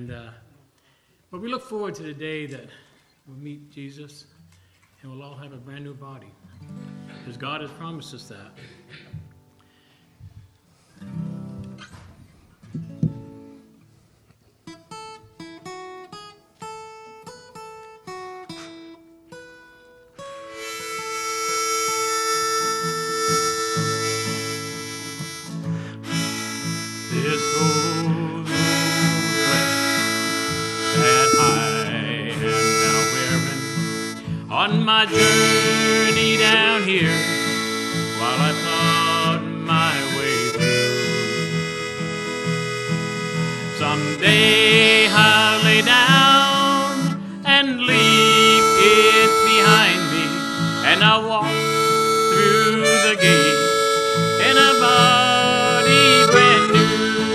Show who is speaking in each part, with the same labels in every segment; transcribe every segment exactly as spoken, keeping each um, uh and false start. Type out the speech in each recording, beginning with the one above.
Speaker 1: And uh, but we look forward to the day that we'll meet Jesus and we'll all have a brand new body, because God has promised us that.
Speaker 2: This old flesh that I am now wearing, on my journey down here, while I thought my way through, someday I'll lay down and leave it behind me, and I'll walk through the gate in a body brand new.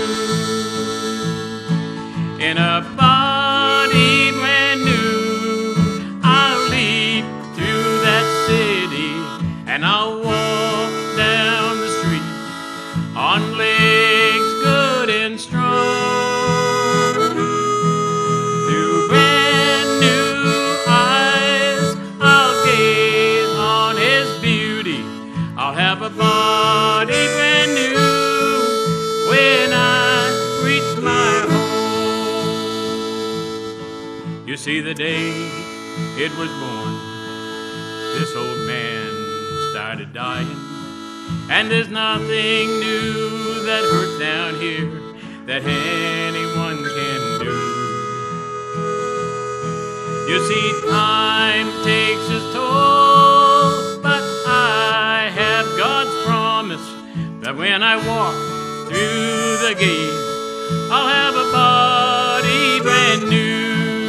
Speaker 2: In a body brand new, I'll leap through that city, and I'll walk down the street on legs good and strong. Through brand new eyes, I'll gaze on His beauty. I'll have a body brand new when I reach my home. You see, the day it was born, this old man started dying, and there's nothing new that hurts down here that anyone can do. You see, time takes its toll, but I have God's promise that when I walk through the gate, I'll have a body brand new.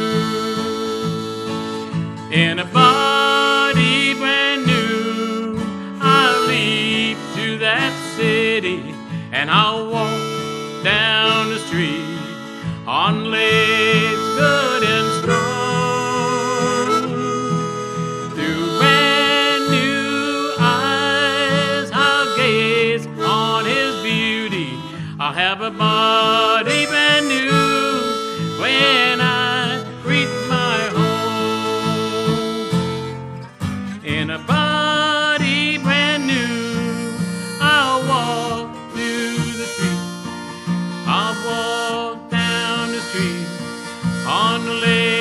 Speaker 2: In a body brand new, I'll leap to that city, and I'll walk down the street on legs good and strong. Through brand new eyes, I'll gaze on His beauty. I'll have a body brand new when I reach my home. In a body brand new, I'll walk through the street. I'll walk down the street on the lake.